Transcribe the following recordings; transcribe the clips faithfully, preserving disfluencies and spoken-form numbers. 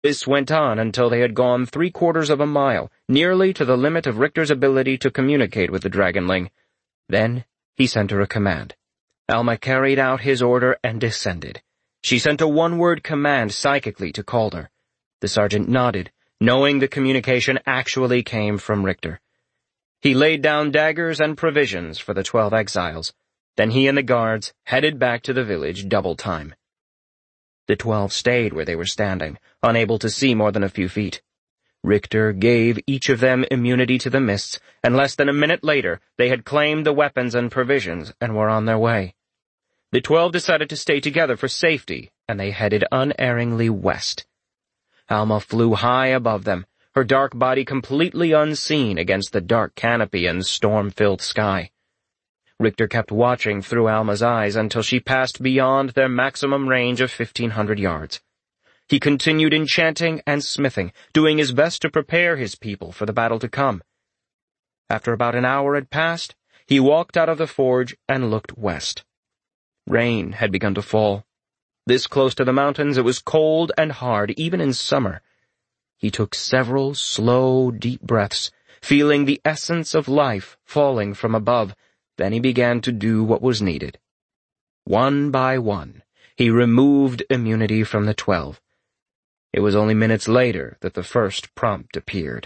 This went on until they had gone three-quarters of a mile, nearly to the limit of Richter's ability to communicate with the dragonling. Then he sent her a command. Alma carried out his order and descended. She sent a one-word command psychically to Calder. The sergeant nodded, knowing the communication actually came from Richter. He laid down daggers and provisions for the twelve exiles. Then he and the guards headed back to the village double time. The twelve stayed where they were standing, unable to see more than a few feet. Richter gave each of them immunity to the mists, and less than a minute later they had claimed the weapons and provisions and were on their way. The twelve decided to stay together for safety, and they headed unerringly west. Alma flew high above them, her dark body completely unseen against the dark canopy and storm-filled sky. Richter kept watching through Alma's eyes until she passed beyond their maximum range of fifteen hundred yards. He continued enchanting and smithing, doing his best to prepare his people for the battle to come. After about an hour had passed, he walked out of the forge and looked west. Rain had begun to fall. This close to the mountains, it was cold and hard, even in summer. He took several slow, deep breaths, feeling the essence of life falling from above. Then he began to do what was needed. One by one, he removed immunity from the twelve. It was only minutes later that the first prompt appeared.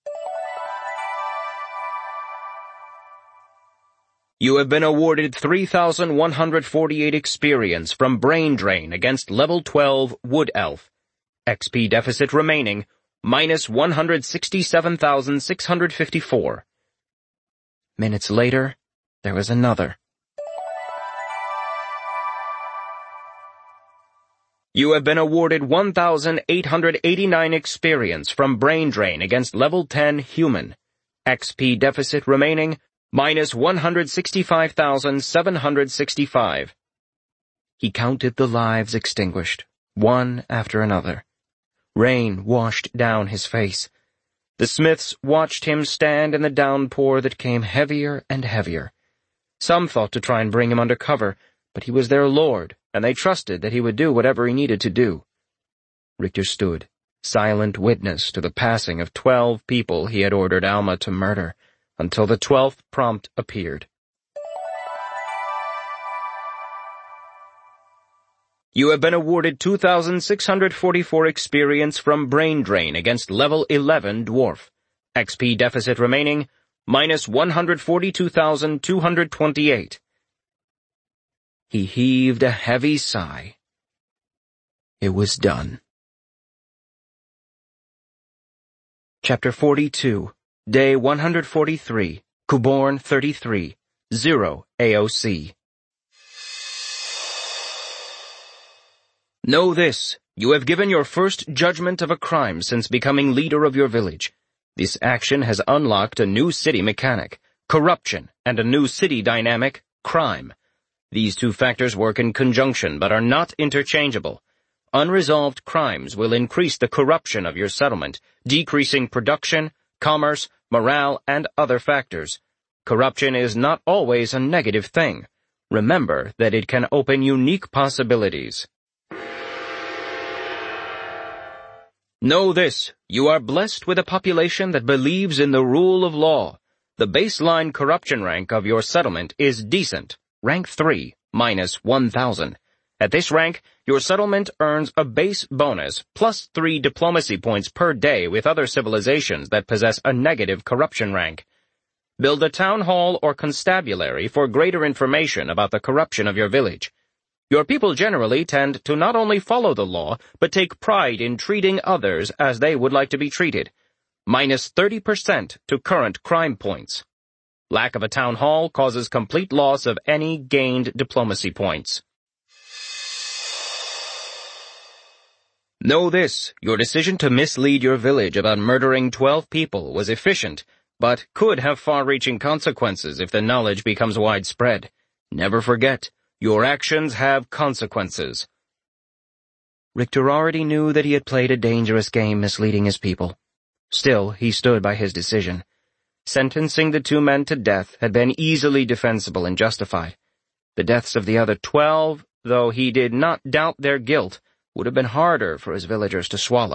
You have been awarded three thousand one hundred forty-eight experience from Brain Drain against Level twelve Wood Elf. X P deficit remaining, minus one hundred sixty-seven thousand six hundred fifty-four. Minutes later, there was another. You have been awarded one thousand eight hundred eighty-nine experience from Brain Drain against Level ten Human. X P deficit remaining, minus one hundred sixty-five thousand seven hundred sixty-five. He counted the lives extinguished, one after another. Rain washed down his face. The smiths watched him stand in the downpour that came heavier and heavier. Some thought to try and bring him under cover, but he was their lord, and they trusted that he would do whatever he needed to do. Richter stood, silent witness to the passing of twelve people he had ordered Alma to murder, until the twelfth prompt appeared. You have been awarded two thousand six hundred forty-four experience from Brain Drain against Level eleven Dwarf. X P deficit remaining, minus one hundred forty-two thousand two hundred twenty-eight. He heaved a heavy sigh. It was done. Chapter forty-two, Day one hundred forty-three, Kuborn thirty-three, zero A O C. Know this, you have given your first judgment of a crime since becoming leader of your village. This action has unlocked a new city mechanic, corruption, and a new city dynamic, crime. These two factors work in conjunction but are not interchangeable. Unresolved crimes will increase the corruption of your settlement, decreasing production, commerce, morale, and other factors. Corruption is not always a negative thing. Remember that it can open unique possibilities. Know this, you are blessed with a population that believes in the rule of law. The baseline corruption rank of your settlement is decent, rank three, minus one thousand. At this rank, your settlement earns a base bonus plus three diplomacy points per day with other civilizations that possess a negative corruption rank. Build a town hall or constabulary for greater information about the corruption of your village. Your people generally tend to not only follow the law, but take pride in treating others as they would like to be treated. Minus thirty percent to current crime points. Lack of a town hall causes complete loss of any gained diplomacy points. Know this, your decision to mislead your village about murdering twelve people was efficient, but could have far-reaching consequences if the knowledge becomes widespread. Never forget, your actions have consequences. Richter already knew that he had played a dangerous game misleading his people. Still, he stood by his decision. Sentencing the two men to death had been easily defensible and justified. The deaths of the other twelve, though he did not doubt their guilt, would have been harder for his villagers to swallow,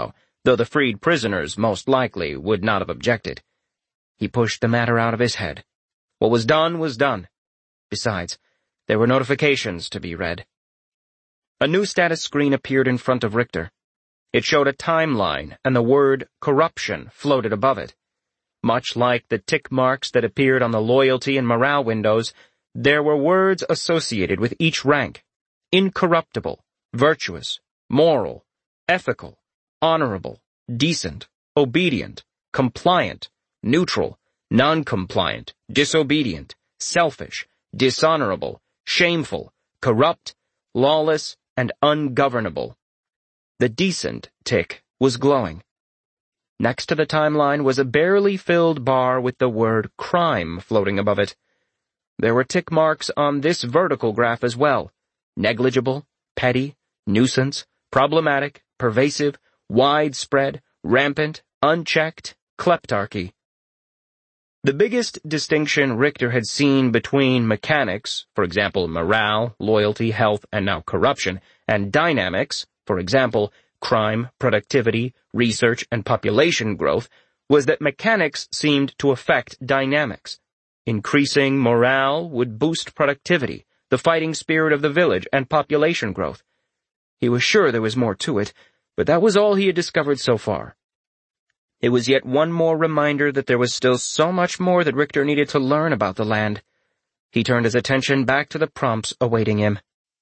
though the freed prisoners most likely would not have objected. He pushed the matter out of his head. What was done was done. Besides, there were notifications to be read. A new status screen appeared in front of Richter. It showed a timeline, and the word corruption floated above it. Much like the tick marks that appeared on the loyalty and morale windows, there were words associated with each rank: incorruptible, virtuous, moral, ethical, honorable, decent, obedient, compliant, neutral, non-compliant, disobedient, selfish, dishonorable, shameful, corrupt, lawless, and ungovernable. The decent tick was glowing. Next to the timeline was a barely filled bar with the word crime floating above it. There were tick marks on this vertical graph as well: negligible, petty, nuisance, problematic, pervasive, widespread, rampant, unchecked, kleptarchy. The biggest distinction Richter had seen between mechanics, for example morale, loyalty, health, and now corruption, and dynamics, for example crime, productivity, research, and population growth, was that mechanics seemed to affect dynamics. Increasing morale would boost productivity, the fighting spirit of the village, and population growth. He was sure there was more to it, but that was all he had discovered so far. It was yet one more reminder that there was still so much more that Richter needed to learn about the land. He turned his attention back to the prompts awaiting him.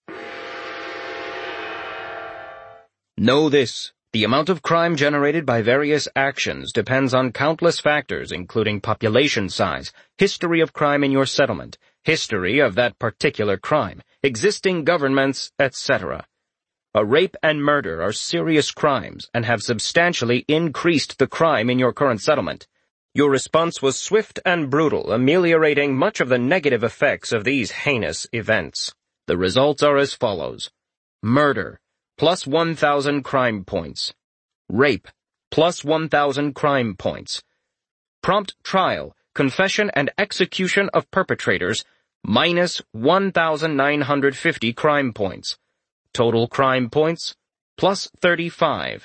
Know this: the amount of crime generated by various actions depends on countless factors, including population size, history of crime in your settlement, history of that particular crime, existing governments, et cetera. A rape and murder are serious crimes and have substantially increased the crime in your current settlement. Your response was swift and brutal, ameliorating much of the negative effects of these heinous events. The results are as follows: murder, plus one thousand crime points. Rape, plus one thousand crime points. Prompt trial, confession, and execution of perpetrators, minus one thousand nine hundred fifty crime points. Total crime points, plus thirty-five.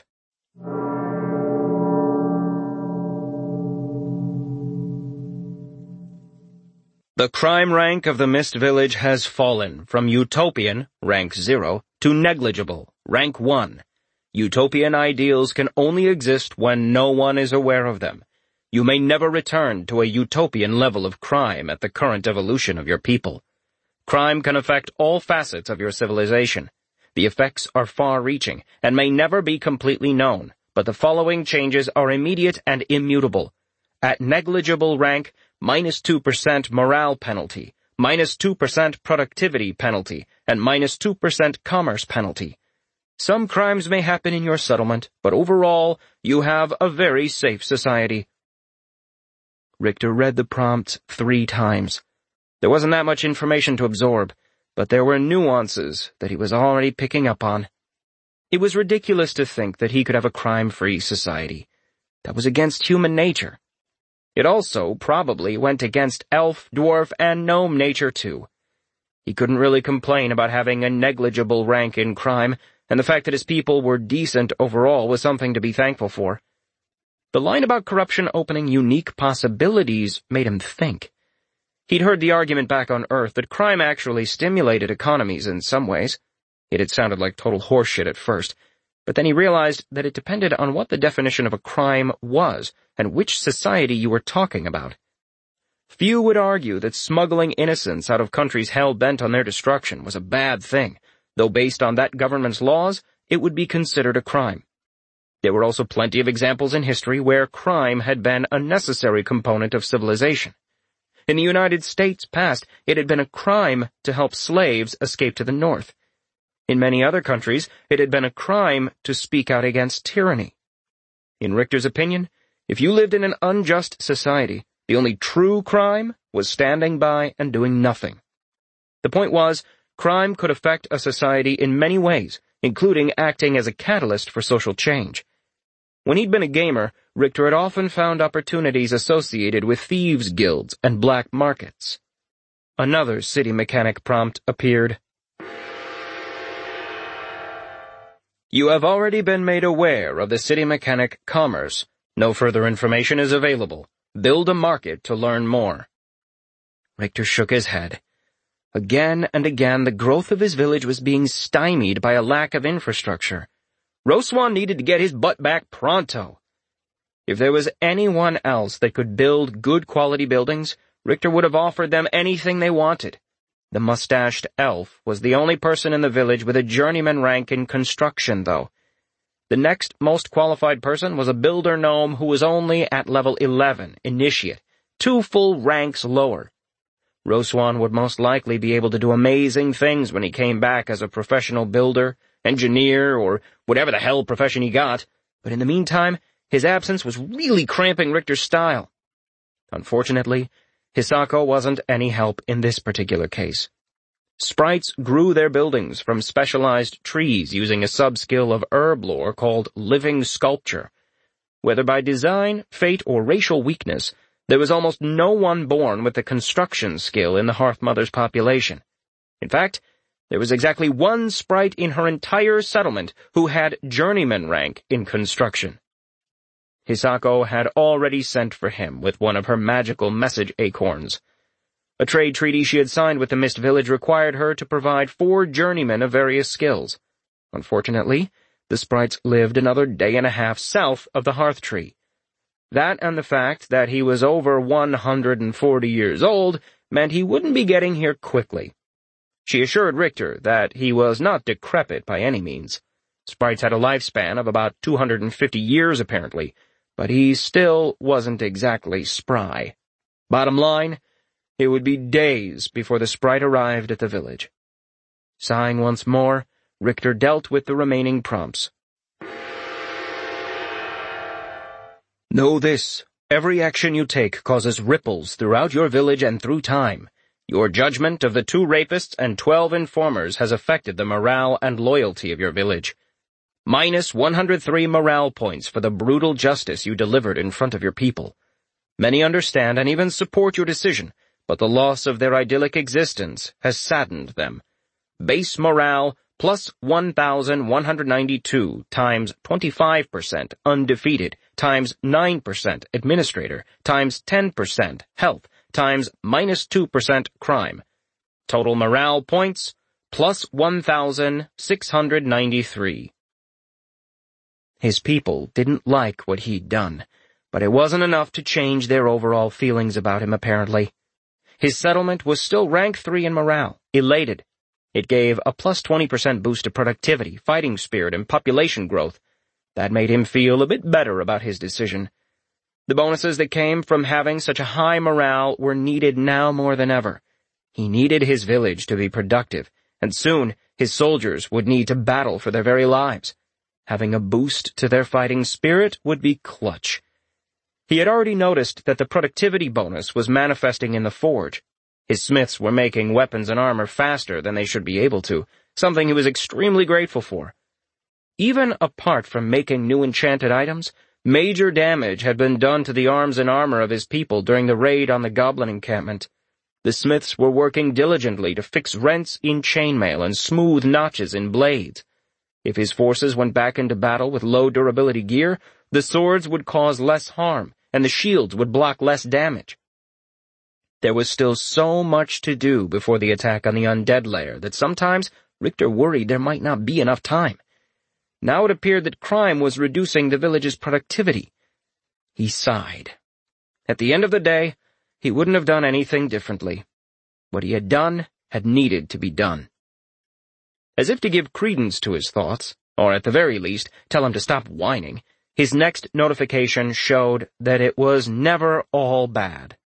The crime rank of the Mist Village has fallen from utopian, rank zero, to negligible, rank one. Utopian ideals can only exist when no one is aware of them. You may never return to a utopian level of crime at the current evolution of your people. Crime can affect all facets of your civilization. The effects are far-reaching and may never be completely known, but the following changes are immediate and immutable. At negligible rank, minus two percent morale penalty, minus two percent productivity penalty, and minus two percent commerce penalty. Some crimes may happen in your settlement, but overall, you have a very safe society. Richter read the prompts three times. There wasn't that much information to absorb, but there were nuances that he was already picking up on. It was ridiculous to think that he could have a crime-free society. That was against human nature. It also probably went against elf, dwarf, and gnome nature, too. He couldn't really complain about having a negligible rank in crime, and the fact that his people were decent overall was something to be thankful for. The line about corruption opening unique possibilities made him think. He'd heard the argument back on Earth that crime actually stimulated economies in some ways. It had sounded like total horseshit at first, but then he realized that it depended on what the definition of a crime was and which society you were talking about. Few would argue that smuggling innocents out of countries hell-bent on their destruction was a bad thing, though based on that government's laws, it would be considered a crime. There were also plenty of examples in history where crime had been a necessary component of civilization. In the United States past, it had been a crime to help slaves escape to the north. In many other countries, it had been a crime to speak out against tyranny. In Richter's opinion, if you lived in an unjust society, the only true crime was standing by and doing nothing. The point was, crime could affect a society in many ways, including acting as a catalyst for social change. When he'd been a gamer, Richter had often found opportunities associated with thieves' guilds and black markets. Another city mechanic prompt appeared. You have already been made aware of the city mechanic commerce. No further information is available. Build a market to learn more. Richter shook his head. Again and again, the growth of his village was being stymied by a lack of infrastructure. Roswan needed to get his butt back pronto. If there was anyone else that could build good quality buildings, Richter would have offered them anything they wanted. The mustached elf was the only person in the village with a journeyman rank in construction, though. The next most qualified person was a builder gnome who was only at level eleven, initiate, two full ranks lower. Roswan would most likely be able to do amazing things when he came back as a professional builder, engineer, or whatever the hell profession he got, but in the meantime, his absence was really cramping Richter's style. Unfortunately, Hisako wasn't any help in this particular case. Sprites grew their buildings from specialized trees using a sub-skill of herb lore called living sculpture. Whether by design, fate, or racial weakness, there was almost no one born with the construction skill in the Hearthmother's population. In fact, there was exactly one sprite in her entire settlement who had journeyman rank in construction. Hisako had already sent for him with one of her magical message acorns. A trade treaty she had signed with the Mist Village required her to provide four journeymen of various skills. Unfortunately, the sprites lived another day and a half south of the Hearth Tree. That and the fact that he was over one hundred forty years old meant he wouldn't be getting here quickly. She assured Richter that he was not decrepit by any means. Sprites had a lifespan of about two hundred fifty years, apparently, but he still wasn't exactly spry. Bottom line, it would be days before the sprite arrived at the village. Sighing once more, Richter dealt with the remaining prompts. Know this, every action you take causes ripples throughout your village and through time. Your judgment of the two rapists and twelve informers has affected the morale and loyalty of your village. Minus one hundred three morale points for the brutal justice you delivered in front of your people. Many understand and even support your decision, but the loss of their idyllic existence has saddened them. Base morale plus one thousand one hundred ninety-two times twenty-five percent undefeated times nine percent administrator times ten percent health times minus two percent crime. Total morale points plus one thousand six hundred ninety-three. His people didn't like what he'd done, but it wasn't enough to change their overall feelings about him, apparently. His settlement was still rank three in morale, elated. It gave a plus twenty percent boost to productivity, fighting spirit, and population growth. That made him feel a bit better about his decision. The bonuses that came from having such a high morale were needed now more than ever. He needed his village to be productive, and soon his soldiers would need to battle for their very lives. Having a boost to their fighting spirit would be clutch. He had already noticed that the productivity bonus was manifesting in the forge. His smiths were making weapons and armor faster than they should be able to, something he was extremely grateful for. Even apart from making new enchanted items, major damage had been done to the arms and armor of his people during the raid on the goblin encampment. The smiths were working diligently to fix rents in chainmail and smooth notches in blades. If his forces went back into battle with low durability gear, the swords would cause less harm, and the shields would block less damage. There was still so much to do before the attack on the undead lair that sometimes Richter worried there might not be enough time. Now it appeared that crime was reducing the village's productivity. He sighed. At the end of the day, he wouldn't have done anything differently. What he had done had needed to be done. As if to give credence to his thoughts, or at the very least, tell him to stop whining, his next notification showed that it was never all bad.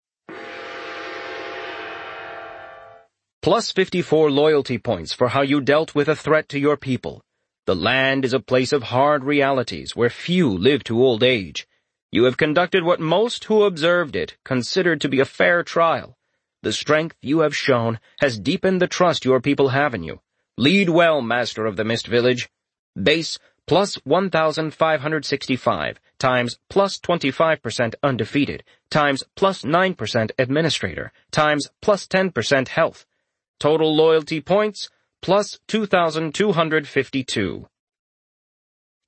Plus fifty-four loyalty points for how you dealt with a threat to your people. The land is a place of hard realities where few live to old age. You have conducted what most who observed it considered to be a fair trial. The strength you have shown has deepened the trust your people have in you. Lead well, Master of the Mist Village. Base plus one thousand five hundred sixty-five times plus twenty-five percent undefeated times plus nine percent administrator times plus ten percent health. Total loyalty points plus two thousand two hundred fifty-two.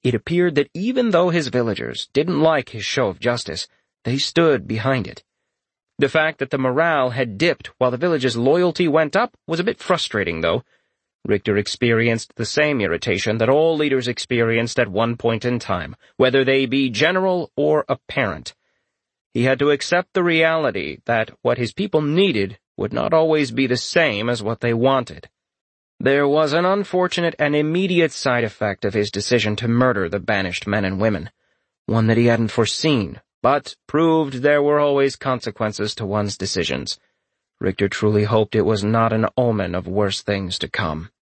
It appeared that even though his villagers didn't like his show of justice, they stood behind it. The fact that the morale had dipped while the village's loyalty went up was a bit frustrating, though. Richter experienced the same irritation that all leaders experienced at one point in time, whether they be general or apparent. He had to accept the reality that what his people needed would not always be the same as what they wanted. There was an unfortunate and immediate side effect of his decision to murder the banished men and women, one that he hadn't foreseen, but proved there were always consequences to one's decisions. Richter truly hoped it was not an omen of worse things to come.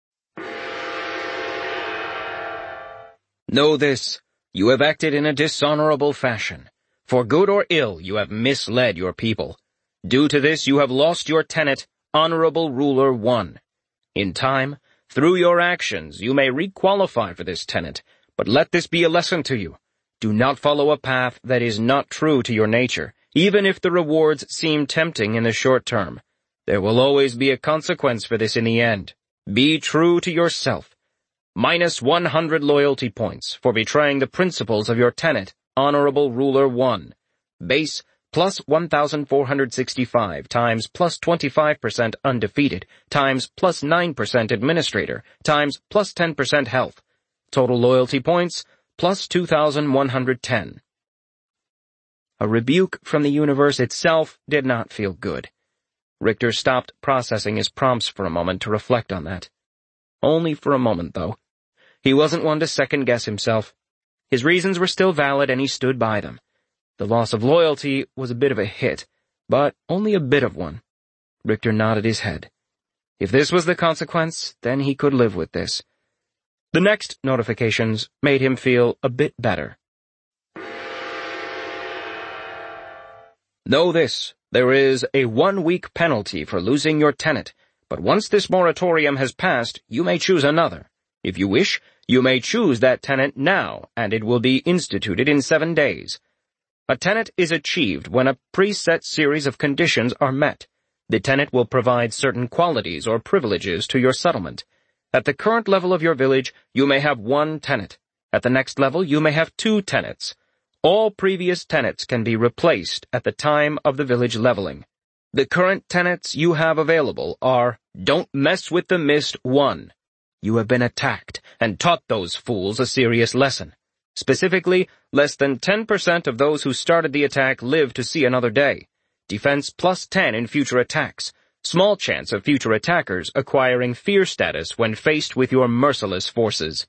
Know this, you have acted in a dishonorable fashion. For good or ill, you have misled your people. Due to this, you have lost your tenet, Honorable Ruler one. In time, through your actions, you may re-qualify for this tenet, but let this be a lesson to you. Do not follow a path that is not true to your nature, even if the rewards seem tempting in the short term. There will always be a consequence for this in the end. Be true to yourself. Minus one hundred loyalty points for betraying the principles of your tenet, Honorable Ruler one. Base plus one thousand four hundred sixty-five times plus twenty-five percent undefeated times plus nine percent administrator times plus ten percent health. Total loyalty points plus two thousand one hundred ten. A rebuke from the universe itself did not feel good. Richter stopped processing his prompts for a moment to reflect on that. Only for a moment, though. He wasn't one to second-guess himself. His reasons were still valid, and he stood by them. The loss of loyalty was a bit of a hit, but only a bit of one. Richter nodded his head. If this was the consequence, then he could live with this. The next notifications made him feel a bit better. Know this, there is a one-week penalty for losing your tenet, but once this moratorium has passed, you may choose another. If you wish, you may choose that tenet now, and it will be instituted in seven days. A tenet is achieved when a preset series of conditions are met. The tenet will provide certain qualities or privileges to your settlement. At the current level of your village, you may have one tenet. At the next level, you may have two tenets. All previous tenets can be replaced at the time of the village leveling. The current tenets you have available are, Don't Mess with the Mist one. You have been attacked and taught those fools a serious lesson. Specifically, less than ten percent of those who started the attack live to see another day. Defense plus ten in future attacks. Small chance of future attackers acquiring fear status when faced with your merciless forces.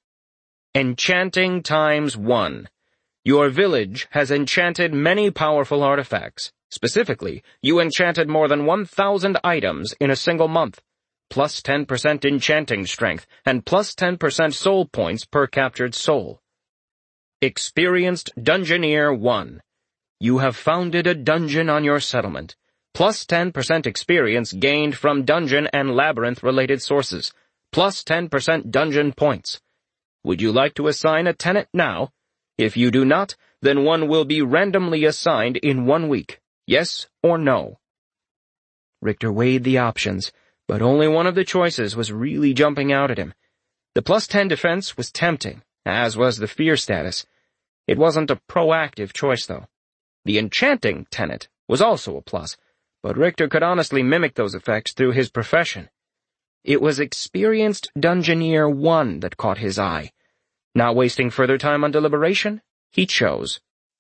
Enchanting times one. Your village has enchanted many powerful artifacts. Specifically, you enchanted more than one thousand items in a single month. Plus ten percent enchanting strength and plus ten percent soul points per captured soul. Experienced Dungeoneer one. You have founded a dungeon on your settlement. Plus ten percent experience gained from dungeon and labyrinth-related sources. Plus ten percent dungeon points. Would you like to assign a tenet now? If you do not, then one will be randomly assigned in one week. Yes or no? Richter weighed the options, but only one of the choices was really jumping out at him. The plus ten defense was tempting, as was the fear status. It wasn't a proactive choice, though. The enchanting tenet was also a plus, but Richter could honestly mimic those effects through his profession. It was Experienced Dungeoneer one that caught his eye. Not wasting further time on deliberation, he chose.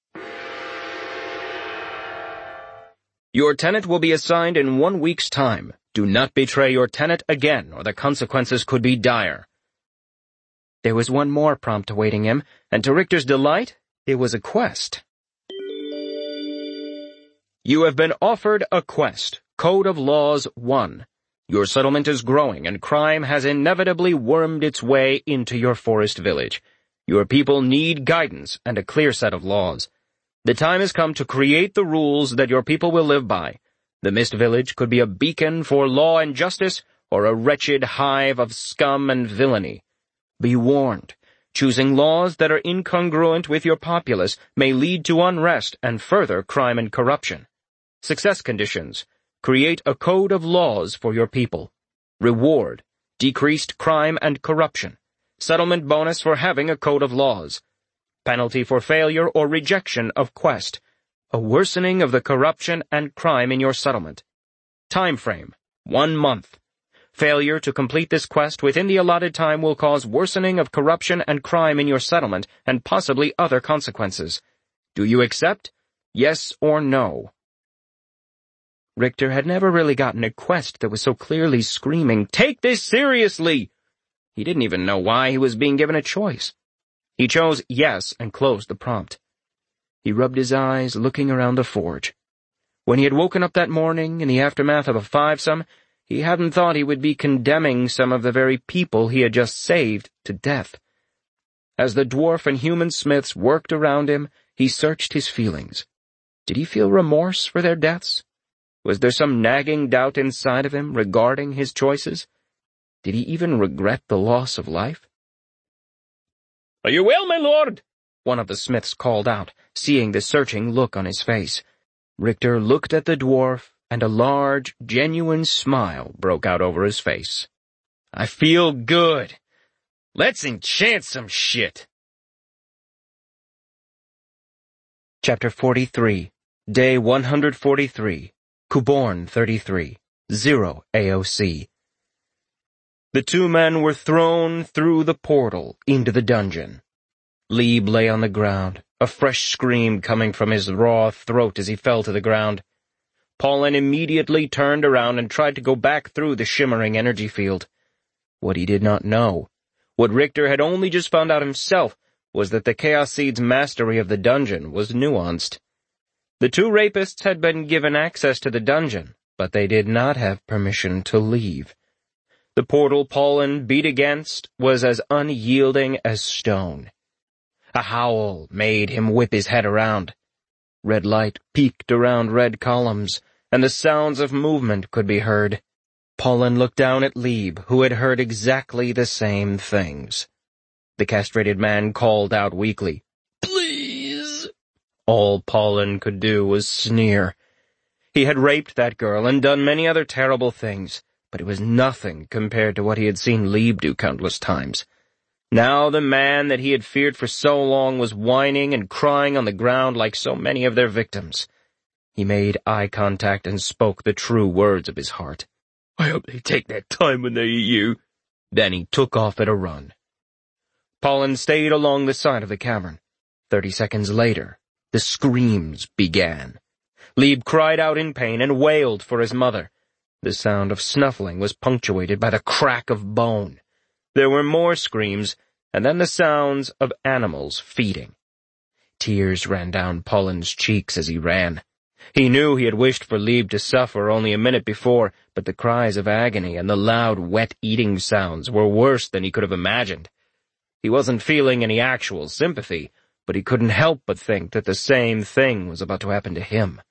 Your tenet will be assigned in one week's time. Do not betray your tenet again, or the consequences could be dire. There was one more prompt awaiting him, and to Richter's delight, it was a quest. You have been offered a quest, Code of Laws one. Your settlement is growing, and crime has inevitably wormed its way into your forest village. Your people need guidance and a clear set of laws. The time has come to create the rules that your people will live by. The Mist Village could be a beacon for law and justice, or a wretched hive of scum and villainy. Be warned, choosing laws that are incongruent with your populace may lead to unrest and further crime and corruption. Success conditions. Create a code of laws for your people. Reward. Decreased crime and corruption. Settlement bonus for having a code of laws. Penalty for failure or rejection of quest. A worsening of the corruption and crime in your settlement. Time frame. One month. Failure to complete this quest within the allotted time will cause worsening of corruption and crime in your settlement and possibly other consequences. Do you accept? Yes or no? Richter had never really gotten a quest that was so clearly screaming, "Take this seriously!" He didn't even know why he was being given a choice. He chose yes and closed the prompt. He rubbed his eyes, looking around the forge. When he had woken up that morning in the aftermath of a five-some, he hadn't thought he would be condemning some of the very people he had just saved to death. As the dwarf and human smiths worked around him, he searched his feelings. Did he feel remorse for their deaths? Was there some nagging doubt inside of him regarding his choices? Did he even regret the loss of life? "Are you well, my lord?" one of the smiths called out, seeing the searching look on his face. Richter looked at the dwarf, and a large, genuine smile broke out over his face. "I feel good. Let's enchant some shit." Chapter forty-three, Day one hundred forty-three, Kuborn thirty-three, Zero A O C. The two men were thrown through the portal into the dungeon. Lieb lay on the ground, a fresh scream coming from his raw throat as he fell to the ground. Paulin immediately turned around and tried to go back through the shimmering energy field. What he did not know, what Richter had only just found out himself, was that the Chaos Seed's mastery of the dungeon was nuanced. The two rapists had been given access to the dungeon, but they did not have permission to leave. The portal Paulin beat against was as unyielding as stone. A howl made him whip his head around. Red light peeked around red columns, and the sounds of movement could be heard. Paulin looked down at Lieb, who had heard exactly the same things. The castrated man called out weakly, "Please!" All Paulin could do was sneer. He had raped that girl and done many other terrible things, but it was nothing compared to what he had seen Lieb do countless times. Now the man that he had feared for so long was whining and crying on the ground like so many of their victims. He made eye contact and spoke the true words of his heart. "I hope they take their time when they eat you." Then he took off at a run. Paulin stayed along the side of the cavern. Thirty seconds later, the screams began. Lieb cried out in pain and wailed for his mother. The sound of snuffling was punctuated by the crack of bone. There were more screams, and then the sounds of animals feeding. Tears ran down Paulin's cheeks as he ran. He knew he had wished for Lieb to suffer only a minute before, but the cries of agony and the loud, wet eating sounds were worse than he could have imagined. He wasn't feeling any actual sympathy, but he couldn't help but think that the same thing was about to happen to him.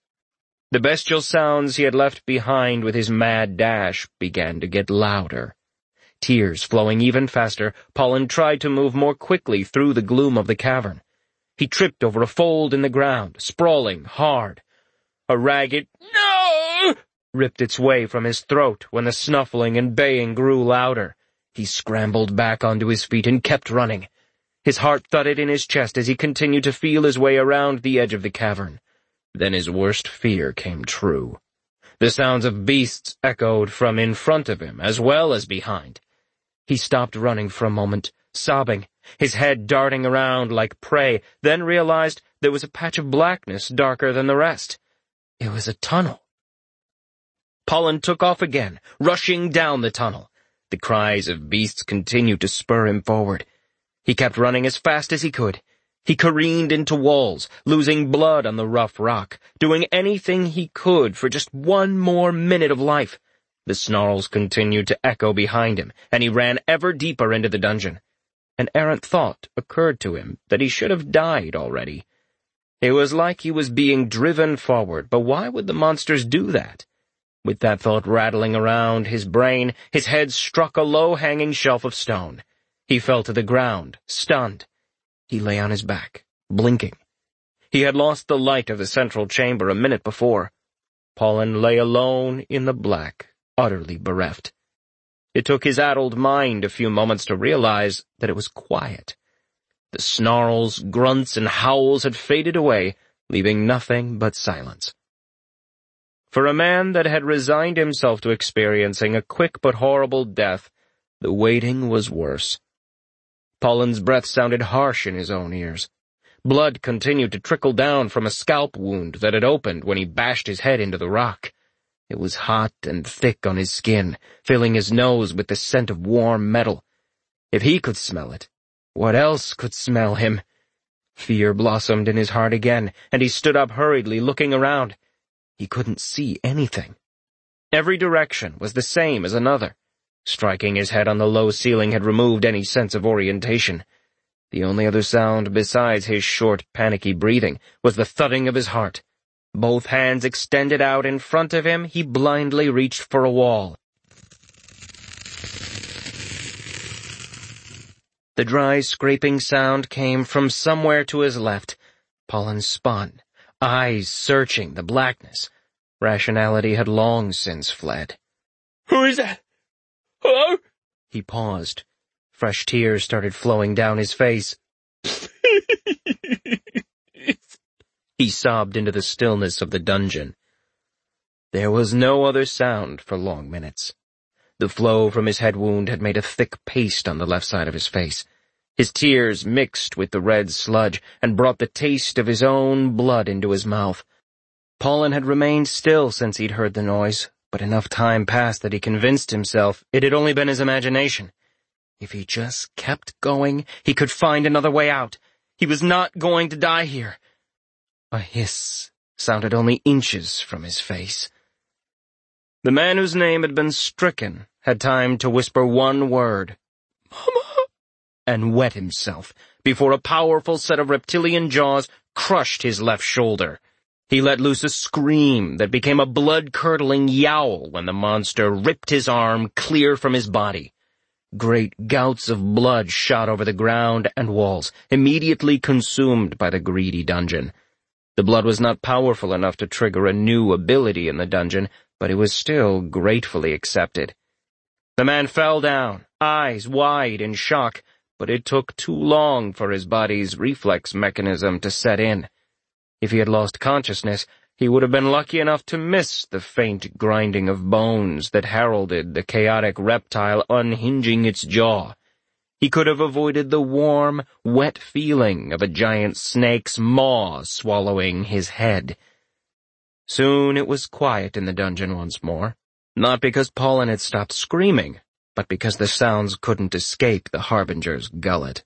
The bestial sounds he had left behind with his mad dash began to get louder. Tears flowing even faster, Paulin tried to move more quickly through the gloom of the cavern. He tripped over a fold in the ground, sprawling hard. A ragged "No!" ripped its way from his throat when the snuffling and baying grew louder. He scrambled back onto his feet and kept running. His heart thudded in his chest as he continued to feel his way around the edge of the cavern. Then his worst fear came true. The sounds of beasts echoed from in front of him as well as behind. He stopped running for a moment, sobbing, his head darting around like prey, then realized there was a patch of blackness darker than the rest. It was a tunnel. Paulin took off again, rushing down the tunnel. The cries of beasts continued to spur him forward. He kept running as fast as he could. He careened into walls, losing blood on the rough rock, doing anything he could for just one more minute of life. The snarls continued to echo behind him, and he ran ever deeper into the dungeon. An errant thought occurred to him that he should have died already. It was like he was being driven forward, but why would the monsters do that? With that thought rattling around his brain, his head struck a low-hanging shelf of stone. He fell to the ground, stunned. He lay on his back, blinking. He had lost the light of the central chamber a minute before. Paulin lay alone in the black, utterly bereft. It took his addled mind a few moments to realize that it was quiet. The snarls, grunts, and howls had faded away, leaving nothing but silence. For a man that had resigned himself to experiencing a quick but horrible death, the waiting was worse. Pollen's breath sounded harsh in his own ears. Blood continued to trickle down from a scalp wound that had opened when he bashed his head into the rock. It was hot and thick on his skin, filling his nose with the scent of warm metal. If he could smell it, what else could smell him? Fear blossomed in his heart again, and he stood up hurriedly, looking around. He couldn't see anything. Every direction was the same as another. Striking his head on the low ceiling had removed any sense of orientation. The only other sound besides his short, panicky breathing was the thudding of his heart. Both hands extended out in front of him, he blindly reached for a wall. The dry, scraping sound came from somewhere to his left. Pollen spun, eyes searching the blackness. Rationality had long since fled. "Who is that? Hello?" He paused. Fresh tears started flowing down his face. He sobbed into the stillness of the dungeon. There was no other sound for long minutes. The flow from his head wound had made a thick paste on the left side of his face. His tears mixed with the red sludge and brought the taste of his own blood into his mouth. Pollen had remained still since he'd heard the noise, but enough time passed that he convinced himself it had only been his imagination. If he just kept going, he could find another way out. He was not going to die here. A hiss sounded only inches from his face. The man whose name had been stricken had time to whisper one word, "Mama," and wet himself before a powerful set of reptilian jaws crushed his left shoulder. He let loose a scream that became a blood-curdling yowl when the monster ripped his arm clear from his body. Great gouts of blood shot over the ground and walls, immediately consumed by the greedy dungeon. The blood was not powerful enough to trigger a new ability in the dungeon, but it was still gratefully accepted. The man fell down, eyes wide in shock, but it took too long for his body's reflex mechanism to set in. If he had lost consciousness, he would have been lucky enough to miss the faint grinding of bones that heralded the chaotic reptile unhinging its jaw. He could have avoided the warm, wet feeling of a giant snake's maw swallowing his head. Soon it was quiet in the dungeon once more, not because Pollen had stopped screaming, but because the sounds couldn't escape the Harbinger's gullet.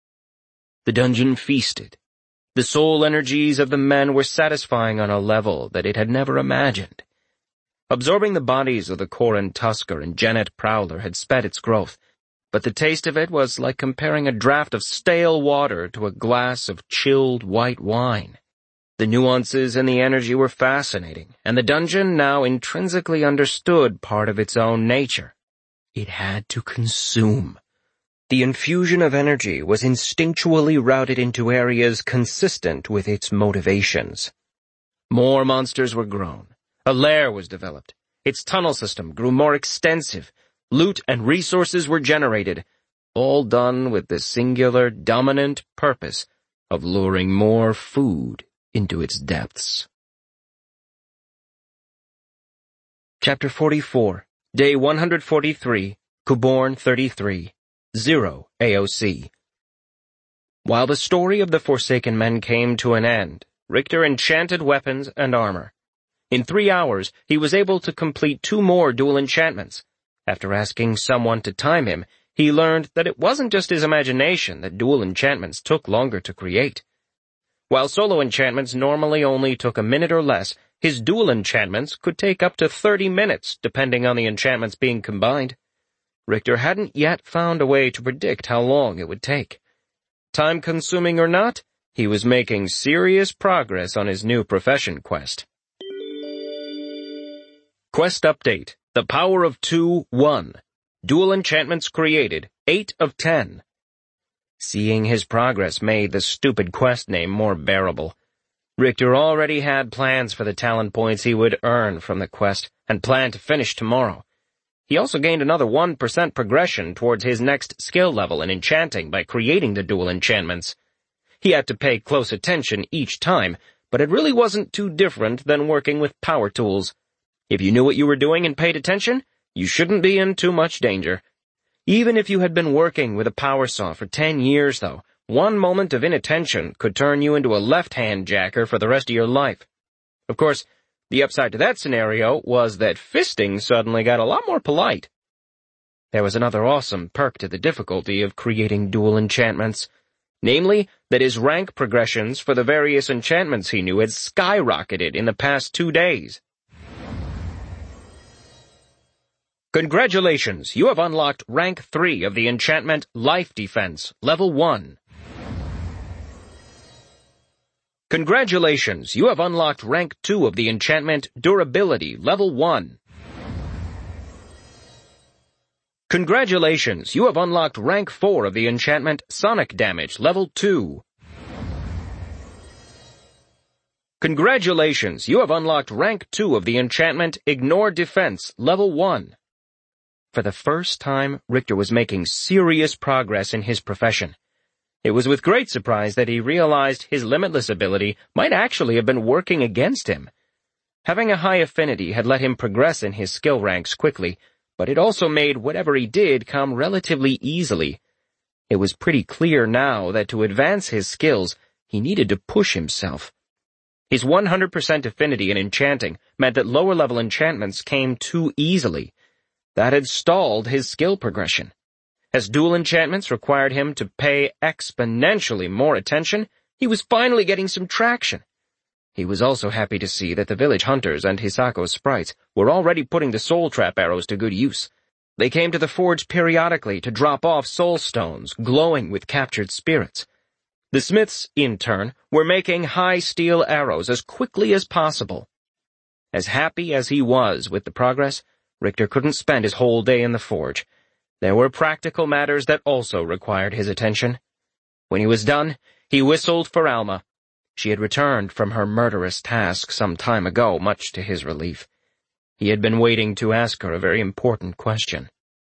The dungeon feasted. The soul energies of the men were satisfying on a level that it had never imagined. Absorbing the bodies of the Corin Tusker and Janet Prowler had sped its growth, but the taste of it was like comparing a draught of stale water to a glass of chilled white wine. The nuances and the energy were fascinating, and the dungeon now intrinsically understood part of its own nature. It had to consume. The infusion of energy was instinctually routed into areas consistent with its motivations. More monsters were grown. A lair was developed. Its tunnel system grew more extensive. Loot and resources were generated, all done with the singular, dominant purpose of luring more food into its depths. Chapter forty-four, Day one hundred forty-three, Kuborn thirty-three, Zero A O C. While the story of the Forsaken Men came to an end, Richter enchanted weapons and armor. In three hours, he was able to complete two more dual enchantments. After asking someone to time him, he learned that it wasn't just his imagination that dual enchantments took longer to create. While solo enchantments normally only took a minute or less, his dual enchantments could take up to thirty minutes, depending on the enchantments being combined. Richter hadn't yet found a way to predict how long it would take. Time-consuming or not, he was making serious progress on his new profession quest. Quest update. The power of two, one. Dual enchantments created, eight of ten. Seeing his progress made the stupid quest name more bearable. Richter already had plans for the talent points he would earn from the quest, and planned to finish tomorrow. He also gained another one percent progression towards his next skill level in enchanting by creating the dual enchantments. He had to pay close attention each time, but it really wasn't too different than working with power tools. If you knew what you were doing and paid attention, you shouldn't be in too much danger. Even if you had been working with a power saw for ten years, though, one moment of inattention could turn you into a left-hand jacker for the rest of your life. Of course, the upside to that scenario was that fisting suddenly got a lot more polite. There was another awesome perk to the difficulty of creating dual enchantments, namely that his rank progressions for the various enchantments he knew had skyrocketed in the past two days. Congratulations, you have unlocked rank three of the enchantment Life Defense, level one. Congratulations, you have unlocked rank two of the enchantment Durability, level one. Congratulations, you have unlocked rank four of the enchantment Sonic Damage, level two. Congratulations, you have unlocked rank two of the enchantment Ignore Defense, level one. For the first time, Richter was making serious progress in his profession. It was with great surprise that he realized his limitless ability might actually have been working against him. Having a high affinity had let him progress in his skill ranks quickly, but it also made whatever he did come relatively easily. It was pretty clear now that to advance his skills, he needed to push himself. His one hundred percent affinity in enchanting meant that lower-level enchantments came too easily. That had stalled his skill progression. As dual enchantments required him to pay exponentially more attention, he was finally getting some traction. He was also happy to see that the village hunters and Hisako's sprites were already putting the soul trap arrows to good use. They came to the forge periodically to drop off soul stones glowing with captured spirits. The smiths, in turn, were making high steel arrows as quickly as possible. As happy as he was with the progress, Richter couldn't spend his whole day in the forge. There were practical matters that also required his attention. When he was done, he whistled for Alma. She had returned from her murderous task some time ago, much to his relief. He had been waiting to ask her a very important question.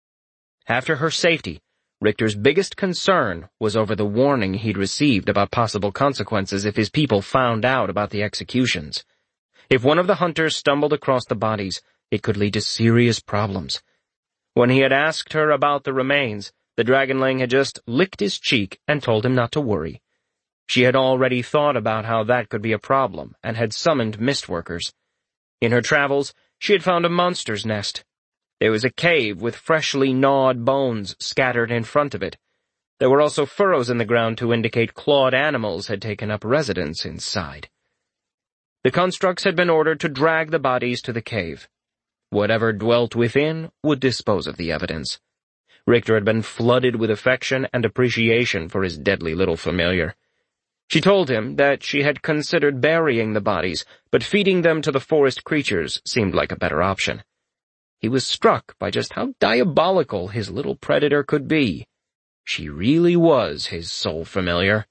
After her safety, Richter's biggest concern was over the warning he'd received about possible consequences if his people found out about the executions. If one of the hunters stumbled across the bodies, it could lead to serious problems. When he had asked her about the remains, the Dragonling had just licked his cheek and told him not to worry. She had already thought about how that could be a problem and had summoned mistworkers. In her travels, she had found a monster's nest. There was a cave with freshly gnawed bones scattered in front of it. There were also furrows in the ground to indicate clawed animals had taken up residence inside. The constructs had been ordered to drag the bodies to the cave. Whatever dwelt within would dispose of the evidence. Richter had been flooded with affection and appreciation for his deadly little familiar. She told him that she had considered burying the bodies, but feeding them to the forest creatures seemed like a better option. He was struck by just how diabolical his little predator could be. She really was his sole familiar.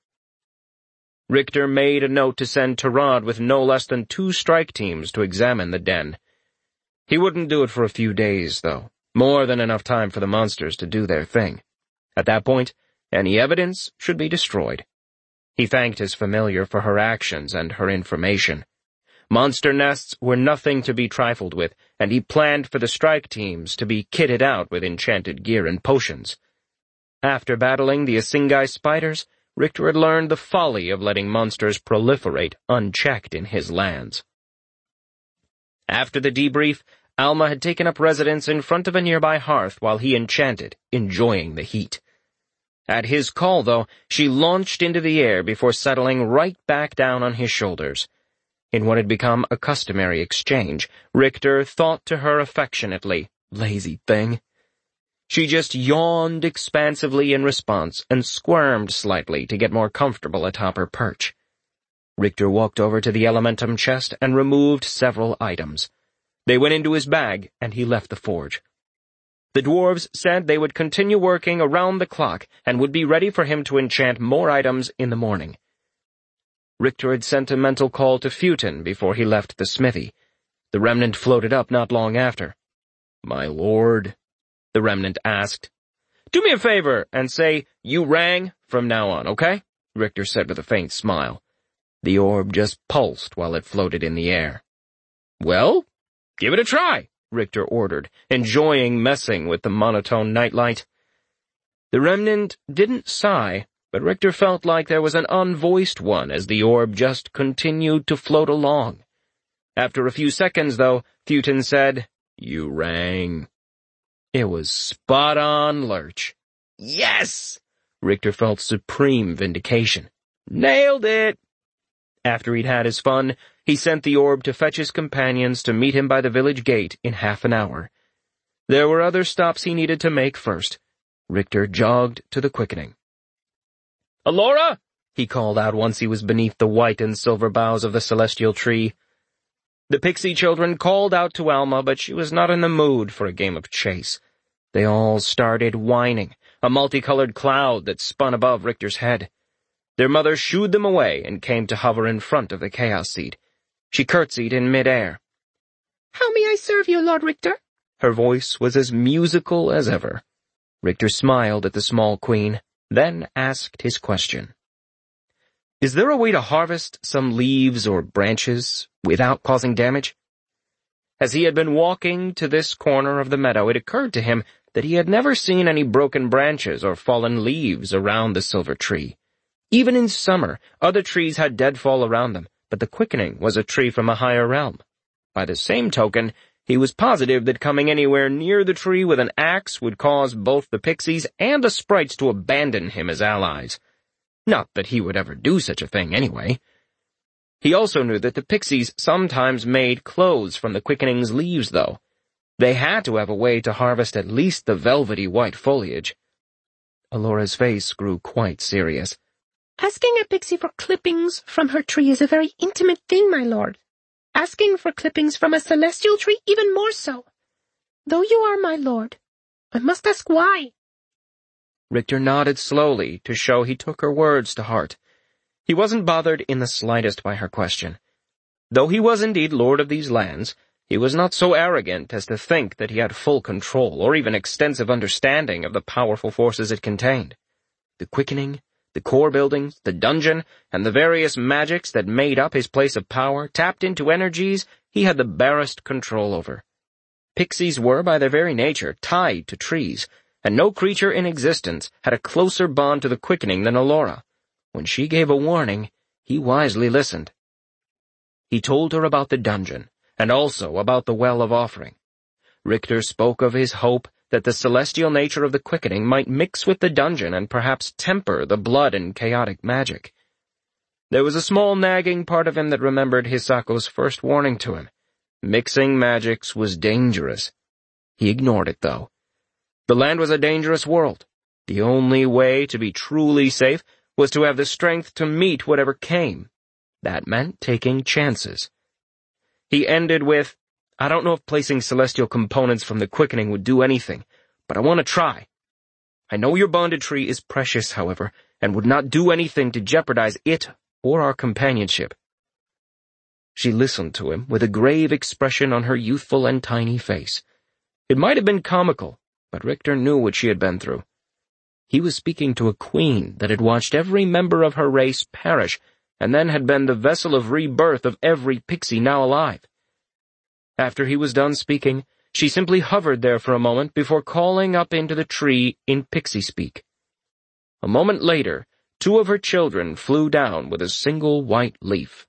Richter made a note to send Tarad with no less than two strike teams to examine the den. He wouldn't do it for a few days, though, more than enough time for the monsters to do their thing. At that point, any evidence should be destroyed. He thanked his familiar for her actions and her information. Monster nests were nothing to be trifled with, and he planned for the strike teams to be kitted out with enchanted gear and potions. After battling the Asingai spiders, Richter had learned the folly of letting monsters proliferate unchecked in his lands. After the debrief, Alma had taken up residence in front of a nearby hearth while he enchanted, enjoying the heat. At his call, though, she launched into the air before settling right back down on his shoulders. In what had become a customary exchange, Richter thought to her affectionately, "Lazy thing." She just yawned expansively in response and squirmed slightly to get more comfortable atop her perch. Richter walked over to the Elementum chest and removed several items. They went into his bag, and he left the forge. The dwarves said they would continue working around the clock and would be ready for him to enchant more items in the morning. Richter had sent a mental call to Futon before he left the smithy. The remnant floated up not long after. "My lord," the remnant asked. "Do me a favor and say, 'You rang' from now on, okay?" Richter said with a faint smile. The orb just pulsed while it floated in the air. "Well, give it a try," Richter ordered, enjoying messing with the monotone nightlight. The remnant didn't sigh, but Richter felt like there was an unvoiced one as the orb just continued to float along. After a few seconds, though, Thewton said, "You rang." It was spot on, Lurch. Yes! Richter felt supreme vindication. Nailed it! After he'd had his fun, he sent the orb to fetch his companions to meet him by the village gate in half an hour. There were other stops he needed to make first. Richter jogged to the quickening. "Alora!" he called out once he was beneath the white and silver boughs of the celestial tree. The pixie children called out to Alma, but she was not in the mood for a game of chase. They all started whining, a multicolored cloud that spun above Richter's head. Their mother shooed them away and came to hover in front of the chaos seed. She curtsied in midair. "How may I serve you, Lord Richter?" Her voice was as musical as ever. Richter smiled at the small queen, then asked his question. "Is there a way to harvest some leaves or branches without causing damage?" As he had been walking to this corner of the meadow, it occurred to him that he had never seen any broken branches or fallen leaves around the silver tree. Even in summer, other trees had deadfall around them, but the quickening was a tree from a higher realm. By the same token, he was positive that coming anywhere near the tree with an axe would cause both the pixies and the sprites to abandon him as allies. Not that he would ever do such a thing anyway. He also knew that the pixies sometimes made clothes from the quickening's leaves, though. They had to have a way to harvest at least the velvety white foliage. Alora's face grew quite serious. "Asking a pixie for clippings from her tree is a very intimate thing, my lord. Asking for clippings from a celestial tree even more so. Though you are my lord, I must ask why." Richter nodded slowly to show he took her words to heart. He wasn't bothered in the slightest by her question. Though he was indeed lord of these lands, he was not so arrogant as to think that he had full control or even extensive understanding of the powerful forces it contained. The quickening, the core buildings, the dungeon, and the various magics that made up his place of power tapped into energies he had the barest control over. Pixies were, by their very nature, tied to trees, and no creature in existence had a closer bond to the quickening than Alora. When she gave a warning, he wisely listened. He told her about the dungeon, and also about the Well of Offering. Richter spoke of his hope that the celestial nature of the quickening might mix with the dungeon and perhaps temper the blood and chaotic magic. There was a small nagging part of him that remembered Hisako's first warning to him. Mixing magics was dangerous. He ignored it, though. The land was a dangerous world. The only way to be truly safe was to have the strength to meet whatever came. That meant taking chances. He ended with, "I don't know if placing celestial components from the quickening would do anything, but I want to try. I know your bonded tree is precious, however, and would not do anything to jeopardize it or our companionship." She listened to him with a grave expression on her youthful and tiny face. It might have been comical, but Richter knew what she had been through. He was speaking to a queen that had watched every member of her race perish, and then had been the vessel of rebirth of every pixie now alive. After he was done speaking, she simply hovered there for a moment before calling up into the tree in pixie speak. A moment later, two of her children flew down with a single white leaf.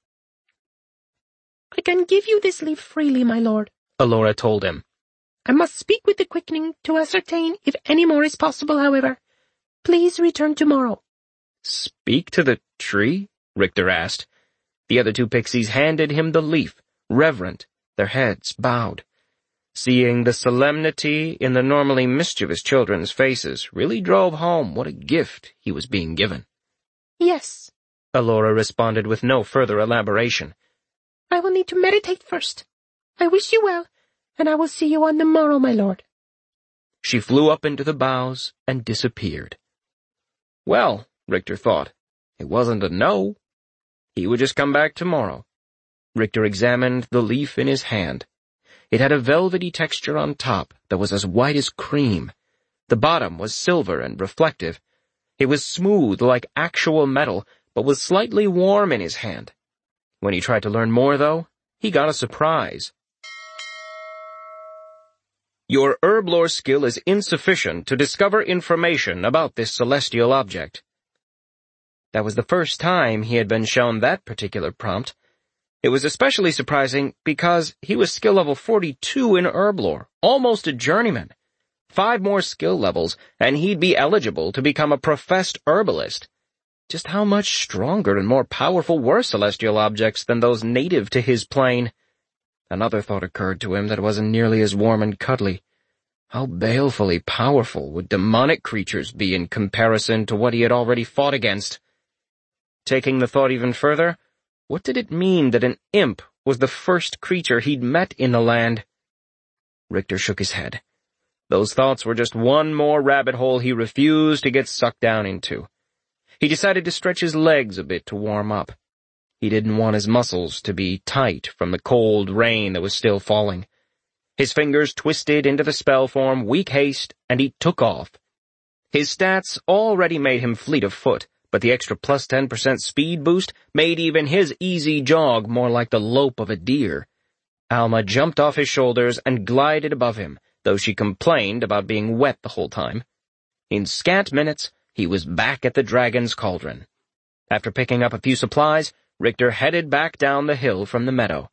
"I can give you this leaf freely, my lord," Alora told him. "I must speak with the quickening to ascertain if any more is possible, however. Please return tomorrow." "Speak to the tree?" Richter asked. The other two pixies handed him the leaf, reverent, their heads bowed. Seeing the solemnity in the normally mischievous children's faces really drove home what a gift he was being given. "Yes," Alora responded with no further elaboration. "I will need to meditate first. I wish you well, and I will see you on the morrow, my lord." She flew up into the boughs and disappeared. Well, Richter thought, it wasn't a no. He would just come back tomorrow. Richter examined the leaf in his hand. It had a velvety texture on top that was as white as cream. The bottom was silver and reflective. It was smooth like actual metal, but was slightly warm in his hand. When he tried to learn more, though, he got a surprise. Your herblore skill is insufficient to discover information about this celestial object. That was the first time he had been shown that particular prompt. It was especially surprising because he was skill level forty-two in herblore, almost a journeyman. Five more skill levels, and he'd be eligible to become a professed herbalist. Just how much stronger and more powerful were celestial objects than those native to his plane? Another thought occurred to him that wasn't nearly as warm and cuddly. How balefully powerful would demonic creatures be in comparison to what he had already fought against? Taking the thought even further, what did it mean that an imp was the first creature he'd met in the land? Richter shook his head. Those thoughts were just one more rabbit hole he refused to get sucked down into. He decided to stretch his legs a bit to warm up. He didn't want his muscles to be tight from the cold rain that was still falling. His fingers twisted into the spell form Weak Haste, and he took off. His stats already made him fleet of foot, but the extra plus ten percent speed boost made even his easy jog more like the lope of a deer. Alma jumped off his shoulders and glided above him, though she complained about being wet the whole time. In scant minutes, he was back at the Dragon's Cauldron. After picking up a few supplies, Richter headed back down the hill from the meadow.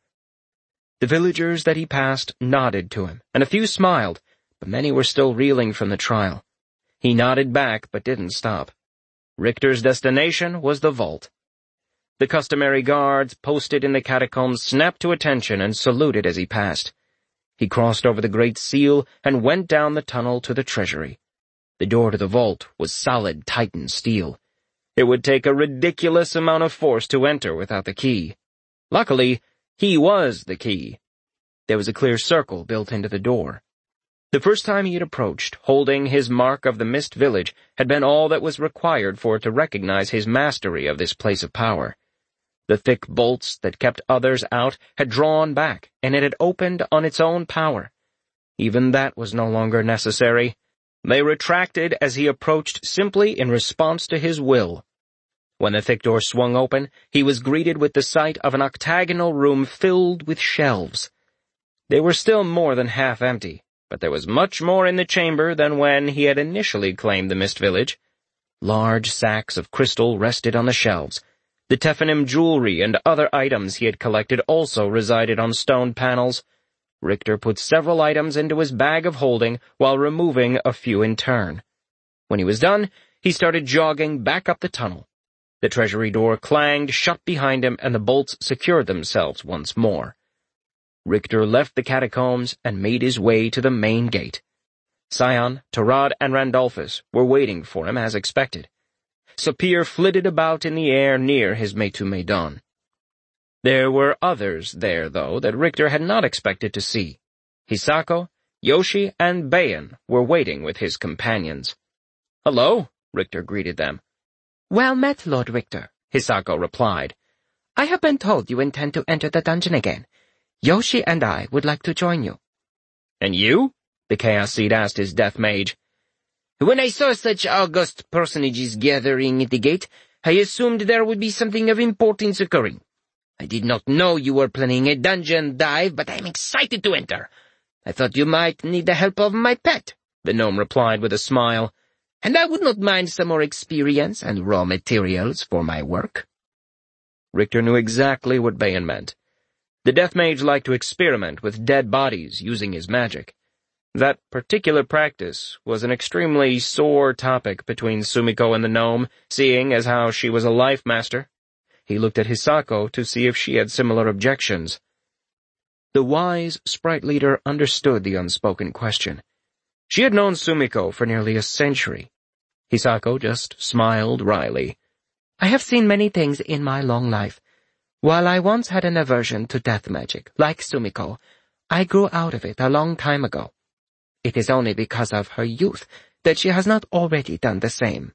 The villagers that he passed nodded to him, and a few smiled, but many were still reeling from the trial. He nodded back, but didn't stop. Richter's destination was the vault. The customary guards posted in the catacombs snapped to attention and saluted as he passed. He crossed over the great seal and went down the tunnel to the treasury. The door to the vault was solid Titan steel. It would take a ridiculous amount of force to enter without the key. Luckily, he was the key. There was a clear circle built into the door. The first time he had approached, holding his mark of the Mist Village had been all that was required for it to recognize his mastery of this place of power. The thick bolts that kept others out had drawn back, and it had opened on its own power. Even that was no longer necessary. They retracted as he approached simply in response to his will. When the thick door swung open, he was greeted with the sight of an octagonal room filled with shelves. They were still more than half empty, but there was much more in the chamber than when he had initially claimed the Mist Village. Large sacks of crystal rested on the shelves. The Tephanim jewelry and other items he had collected also resided on stone panels. Richter put several items into his bag of holding while removing a few in turn. When he was done, he started jogging back up the tunnel. The treasury door clanged shut behind him and the bolts secured themselves once more. Richter left the catacombs and made his way to the main gate. Sion, Tarad, and Randolphus were waiting for him as expected. Sapir flitted about in the air near his Metu-Maidon. There were others there, though, that Richter had not expected to see. Hisako, Yoshi, and Bayan were waiting with his companions. "Hello," Richter greeted them. "Well met, Lord Richter," Hisako replied. "I have been told you intend to enter the dungeon again. Yoshi and I would like to join you." "And you?" the Chaos Seed asked his Death Mage. "When I saw such august personages gathering at the gate, I assumed there would be something of importance occurring. I did not know you were planning a dungeon dive, but I am excited to enter. I thought you might need the help of my pet," the gnome replied with a smile, "and I would not mind some more experience and raw materials for my work." Richter knew exactly what Bayan meant. The Death Mage liked to experiment with dead bodies using his magic. That particular practice was an extremely sore topic between Sumiko and the gnome, seeing as how she was a life master. He looked at Hisako to see if she had similar objections. The wise sprite leader understood the unspoken question. She had known Sumiko for nearly a century. Hisako just smiled wryly. "I have seen many things in my long life. While I once had an aversion to death magic, like Sumiko, I grew out of it a long time ago. It is only because of her youth that she has not already done the same."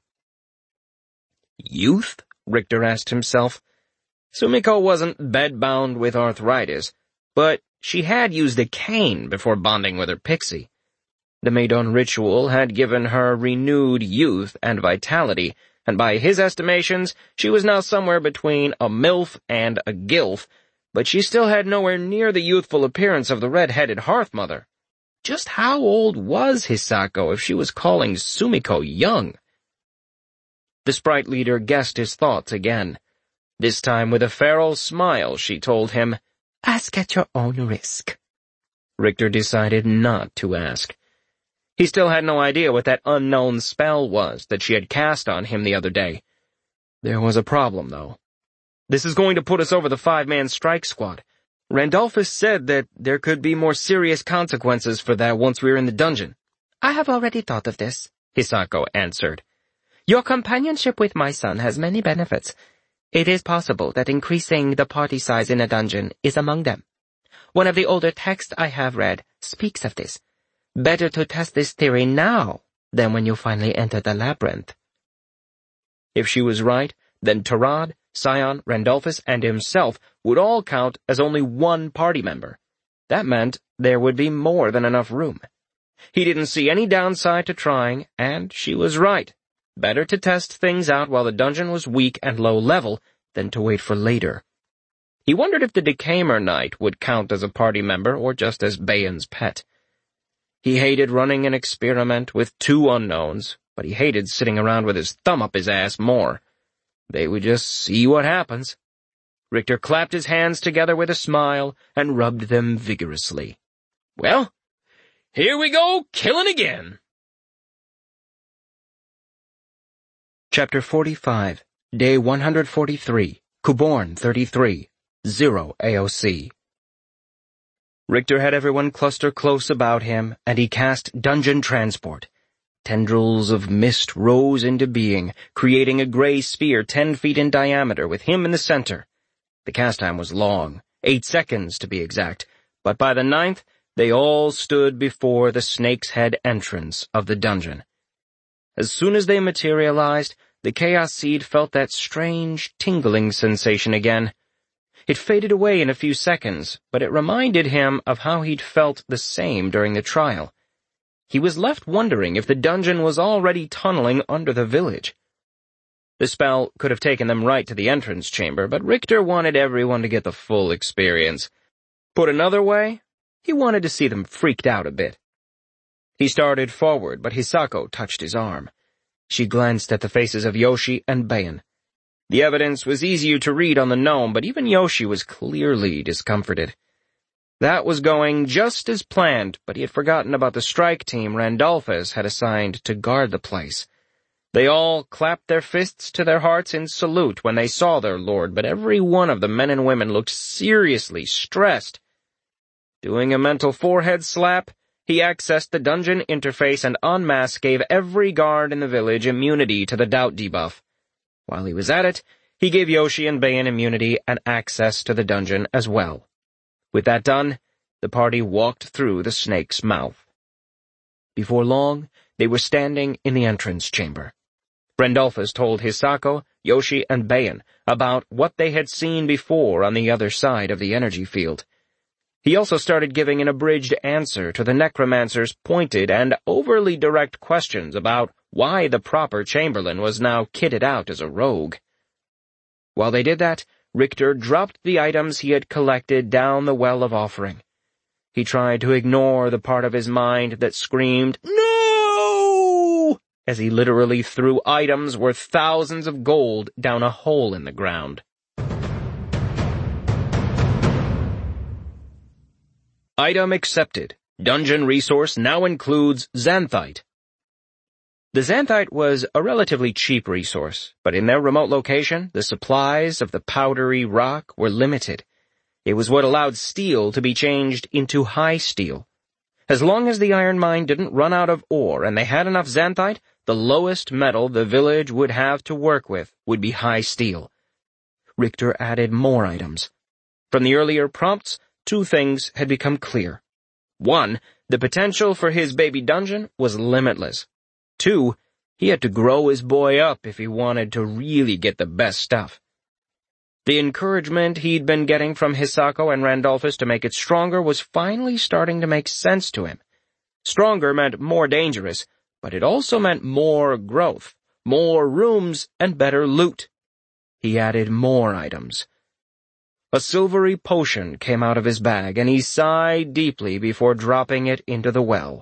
Youth? Richter asked himself. Sumiko wasn't bedbound with arthritis, but she had used a cane before bonding with her pixie. The Maidon ritual had given her renewed youth and vitality, and by his estimations, she was now somewhere between a MILF and a GILF, but she still had nowhere near the youthful appearance of the red-headed Hearth-mother. Just how old was Hisako if she was calling Sumiko young? The sprite leader guessed his thoughts again. This time with a feral smile, she told him, "Ask at your own risk." Richter decided not to ask. He still had no idea what that unknown spell was that she had cast on him the other day. There was a problem, though. This is going to put us over the five-man strike squad. Randolphus said that there could be more serious consequences for that once we're in the dungeon. I have already thought of this, Hisako answered. Your companionship with my son has many benefits. It is possible that increasing the party size in a dungeon is among them. One of the older texts I have read speaks of this. Better to test this theory now than when you finally enter the labyrinth. If she was right, then Tarad, Scion, Randolphus, and himself would all count as only one party member. That meant there would be more than enough room. He didn't see any downside to trying, and she was right. Better to test things out while the dungeon was weak and low level than to wait for later. He wondered if the Decamer Knight would count as a party member or just as Bayan's pet. He hated running an experiment with two unknowns, but he hated sitting around with his thumb up his ass more. They would just see what happens. Richter clapped his hands together with a smile and rubbed them vigorously. Well, here we go, killing again. Chapter forty-five, Day one hundred forty-three, Kuborn thirty-three, Zero A O C. Richter had everyone cluster close about him, and he cast Dungeon Transport. Tendrils of mist rose into being, creating a gray sphere ten feet in diameter with him in the center. The cast time was long, eight seconds to be exact, but by the ninth, they all stood before the Snake's Head entrance of the dungeon. As soon as they materialized, the Chaos Seed felt that strange, tingling sensation again. It faded away in a few seconds, but it reminded him of how he'd felt the same during the trial. He was left wondering if the dungeon was already tunneling under the village. The spell could have taken them right to the entrance chamber, but Richter wanted everyone to get the full experience. Put another way, he wanted to see them freaked out a bit. He started forward, but Hisako touched his arm. She glanced at the faces of Yoshi and Bayan. The evidence was easier to read on the gnome, but even Yoshi was clearly discomforted. That was going just as planned, but he had forgotten about the strike team Randolphus had assigned to guard the place. They all clapped their fists to their hearts in salute when they saw their lord, but every one of the men and women looked seriously stressed. Doing a mental forehead slap, he accessed the dungeon interface and en masse gave every guard in the village immunity to the doubt debuff. While he was at it, he gave Yoshi and Bayan immunity and access to the dungeon as well. With that done, the party walked through the snake's mouth. Before long, they were standing in the entrance chamber. Randolphus told Hisako, Yoshi, and Bayan about what they had seen before on the other side of the energy field. He also started giving an abridged answer to the necromancer's pointed and overly direct questions about why the proper Chamberlain was now kitted out as a rogue. While they did that, Richter dropped the items he had collected down the well of offering. He tried to ignore the part of his mind that screamed, "No!" as he literally threw items worth thousands of gold down a hole in the ground. Item accepted. Dungeon resource now includes Xanthite. The Xanthite was a relatively cheap resource, but in their remote location, the supplies of the powdery rock were limited. It was what allowed steel to be changed into high steel. As long as the iron mine didn't run out of ore and they had enough Xanthite, the lowest metal the village would have to work with would be high steel. Richter added more items. From the earlier prompts, two things had become clear. One, the potential for his baby dungeon was limitless. Two, he had to grow his boy up if he wanted to really get the best stuff. The encouragement he'd been getting from Hisako and Randolphus to make it stronger was finally starting to make sense to him. Stronger meant more dangerous, but it also meant more growth, more rooms, and better loot. He added more items. A silvery potion came out of his bag, and he sighed deeply before dropping it into the well.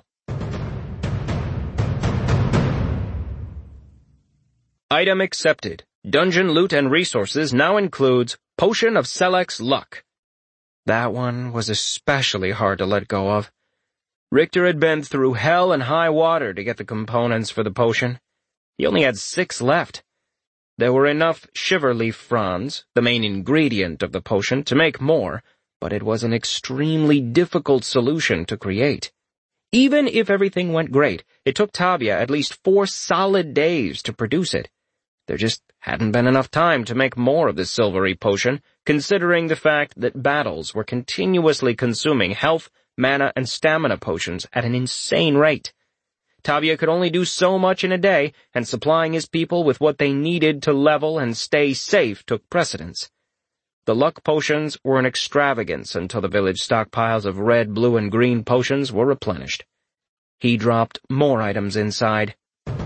Item accepted. Dungeon loot and resources now includes Potion of Selex's Luck. That one was especially hard to let go of. Richter had been through hell and high water to get the components for the potion. He only had six left. There were enough shiverleaf fronds, the main ingredient of the potion, to make more, but it was an extremely difficult solution to create. Even if everything went great, it took Tavia at least four solid days to produce it. There just hadn't been enough time to make more of the silvery potion, considering the fact that battles were continuously consuming health, mana, and stamina potions at an insane rate. Tavia could only do so much in a day, and supplying his people with what they needed to level and stay safe took precedence. The luck potions were an extravagance until the village stockpiles of red, blue, and green potions were replenished. He dropped more items inside.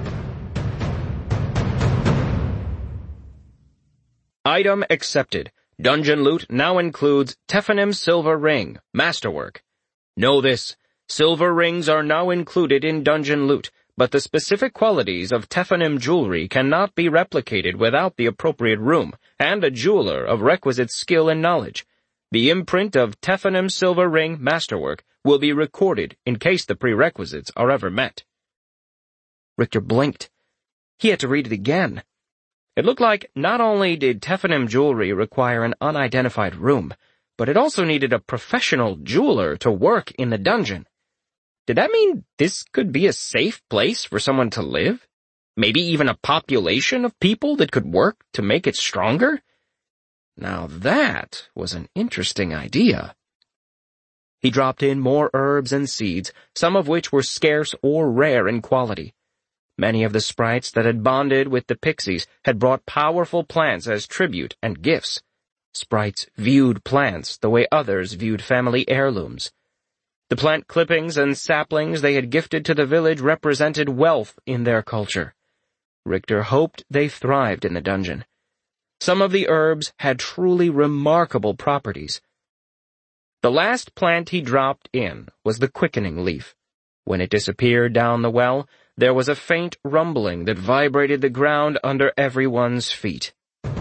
Item accepted. Dungeon loot now includes Tephanim Silver Ring, Masterwork. Know this. Silver rings are now included in dungeon loot, but the specific qualities of Tephanim jewelry cannot be replicated without the appropriate room, and a jeweler of requisite skill and knowledge. The imprint of Tephanim Silver Ring Masterwork will be recorded in case the prerequisites are ever met. Richter blinked. He had to read it again. It looked like not only did Tephanim jewelry require an unidentified room, but it also needed a professional jeweler to work in the dungeon. Did that mean this could be a safe place for someone to live? Maybe even a population of people that could work to make it stronger? Now that was an interesting idea. He dropped in more herbs and seeds, some of which were scarce or rare in quality. Many of the sprites that had bonded with the pixies had brought powerful plants as tribute and gifts. Sprites viewed plants the way others viewed family heirlooms. The plant clippings and saplings they had gifted to the village represented wealth in their culture. Richter hoped they thrived in the dungeon. Some of the herbs had truly remarkable properties. The last plant he dropped in was the quickening leaf. When it disappeared down the well, there was a faint rumbling that vibrated the ground under everyone's feet.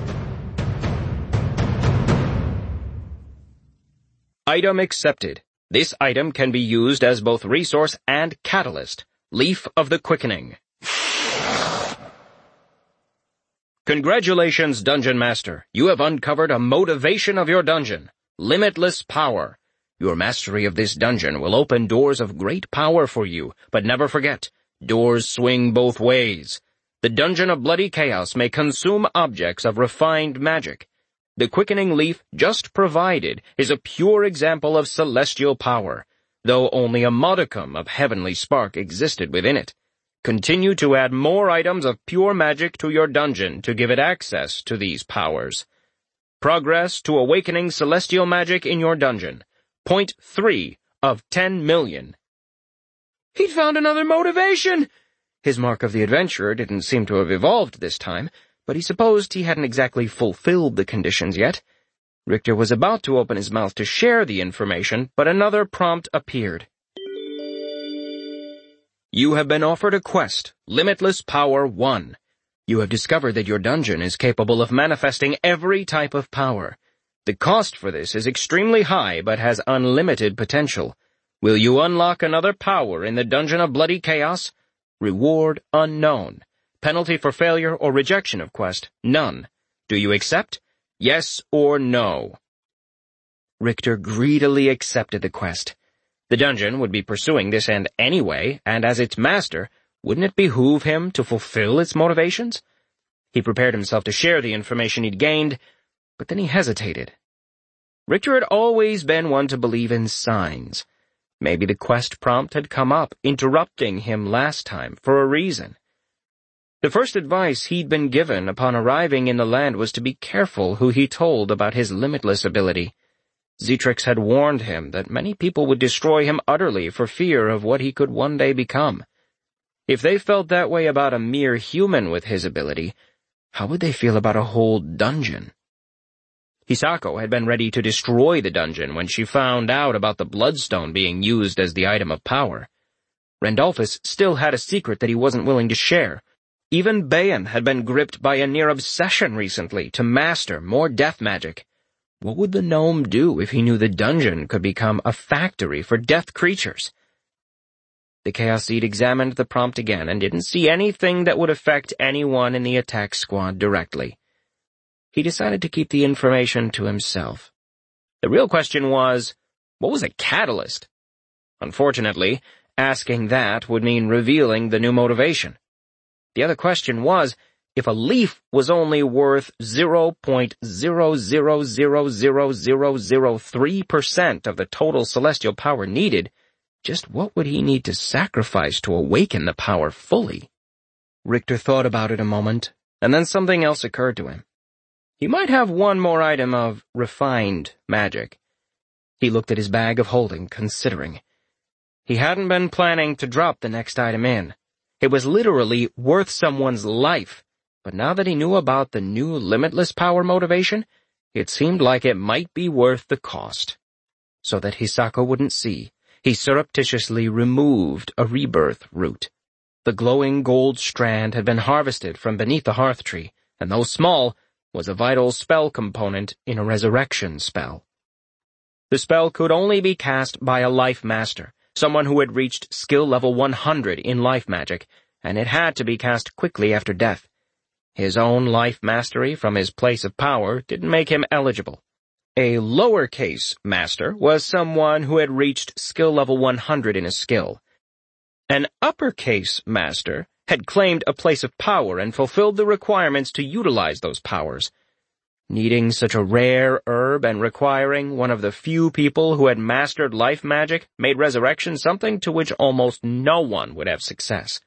Item accepted. This item can be used as both resource and catalyst. Leaf of the Quickening. Congratulations, Dungeon Master. You have uncovered a motivation of your dungeon. Limitless power. Your mastery of this dungeon will open doors of great power for you, but never forget, doors swing both ways. The Dungeon of Bloody Chaos may consume objects of refined magic. The quickening leaf just provided is a pure example of celestial power, though only a modicum of heavenly spark existed within it. Continue to add more items of pure magic to your dungeon to give it access to these powers. Progress to awakening celestial magic in your dungeon. Point three of ten million. He'd found another motivation! His mark of the adventurer didn't seem to have evolved this time, but he supposed he hadn't exactly fulfilled the conditions yet. Richter was about to open his mouth to share the information, but another prompt appeared. You have been offered a quest, Limitless Power one. You have discovered that your dungeon is capable of manifesting every type of power. The cost for this is extremely high, but has unlimited potential. Will you unlock another power in the Dungeon of Bloody Chaos? Reward unknown. Penalty for failure or rejection of quest, none. Do you accept? Yes or no? Richter greedily accepted the quest. The dungeon would be pursuing this end anyway, and as its master, wouldn't it behoove him to fulfill its motivations? He prepared himself to share the information he'd gained, but then he hesitated. Richter had always been one to believe in signs. Maybe the quest prompt had come up, interrupting him last time, for a reason. The first advice he'd been given upon arriving in the land was to be careful who he told about his limitless ability. Zetrix had warned him that many people would destroy him utterly for fear of what he could one day become. If they felt that way about a mere human with his ability, how would they feel about a whole dungeon? Hisako had been ready to destroy the dungeon when she found out about the bloodstone being used as the item of power. Randolphus still had a secret that he wasn't willing to share. Even Bayan had been gripped by a near obsession recently to master more death magic. What would the gnome do if he knew the dungeon could become a factory for death creatures? The Chaos Seed examined the prompt again and didn't see anything that would affect anyone in the attack squad directly. He decided to keep the information to himself. The real question was, what was a catalyst? Unfortunately, asking that would mean revealing the new motivation. The other question was, if a leaf was only worth zero point zero zero zero zero zero zero three percent of the total celestial power needed, just what would he need to sacrifice to awaken the power fully? Richter thought about it a moment, and then something else occurred to him. He might have one more item of refined magic. He looked at his bag of holding, considering. He hadn't been planning to drop the next item in. It was literally worth someone's life, but now that he knew about the new limitless power motivation, it seemed like it might be worth the cost. So that Hisako wouldn't see, he surreptitiously removed a rebirth root. The glowing gold strand had been harvested from beneath the hearth tree, and though small, was a vital spell component in a resurrection spell. The spell could only be cast by a life master, someone who had reached skill level one hundred in life magic, and it had to be cast quickly after death. His own life mastery from his place of power didn't make him eligible. A lowercase master was someone who had reached skill level one hundred in a skill. An uppercase master had claimed a place of power and fulfilled the requirements to utilize those powers. Needing such a rare herb and requiring one of the few people who had mastered life magic made resurrection something to which almost no one would have success.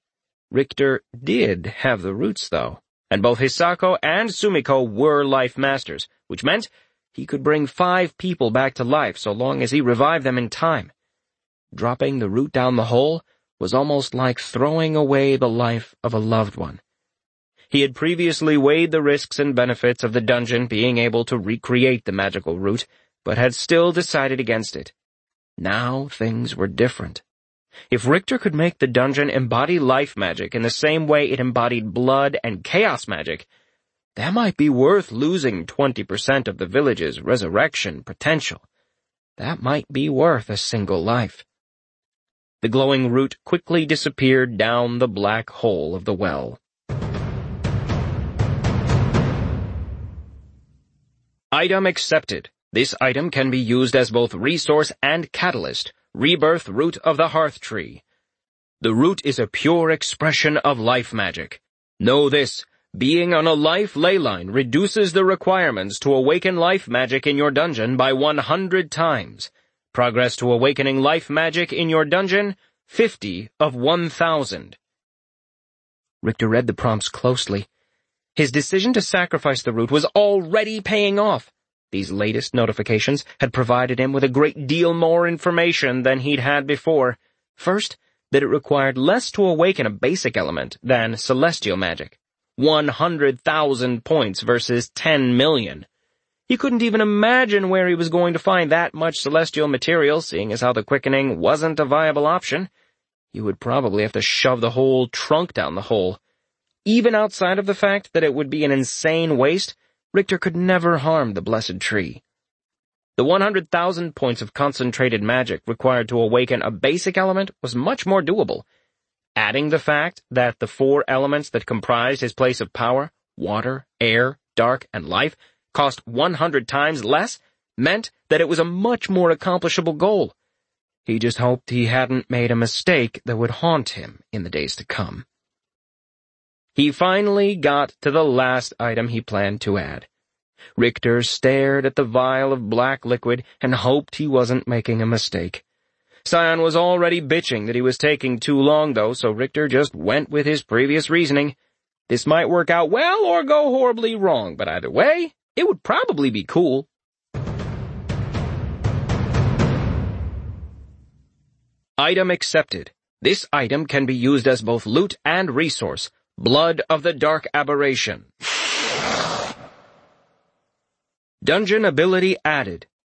Richter did have the roots, though, and both Hisako and Sumiko were life masters, which meant he could bring five people back to life so long as he revived them in time. Dropping the root down the hole was almost like throwing away the life of a loved one. He had previously weighed the risks and benefits of the dungeon being able to recreate the magical root, but had still decided against it. Now things were different. If Richter could make the dungeon embody life magic in the same way it embodied blood and chaos magic, that might be worth losing twenty percent of the village's resurrection potential. That might be worth a single life. The glowing root quickly disappeared down the black hole of the well. Item accepted. This item can be used as both resource and catalyst. Rebirth root of the hearth tree. The root is a pure expression of life magic. Know this, being on a life ley line reduces the requirements to awaken life magic in your dungeon by one hundred times. Progress to awakening life magic in your dungeon, fifty of one thousand. Richter read the prompts closely. His decision to sacrifice the root was already paying off. These latest notifications had provided him with a great deal more information than he'd had before. First, that it required less to awaken a basic element than celestial magic. one hundred thousand points versus ten million. He couldn't even imagine where he was going to find that much celestial material, seeing as how the quickening wasn't a viable option. He would probably have to shove the whole trunk down the hole. Even outside of the fact that it would be an insane waste, Richter could never harm the blessed tree. The one hundred thousand points of concentrated magic required to awaken a basic element was much more doable. Adding the fact that the four elements that comprised his place of power, water, air, dark, and life, cost one hundred times less, meant that it was a much more accomplishable goal. He just hoped he hadn't made a mistake that would haunt him in the days to come. He finally got to the last item he planned to add. Richter stared at the vial of black liquid and hoped he wasn't making a mistake. Scion was already bitching that he was taking too long, though, so Richter just went with his previous reasoning. This might work out well or go horribly wrong, but either way, it would probably be cool. Item accepted. This item can be used as both loot and resource. Blood of the Dark Aberration. Dungeon ability added.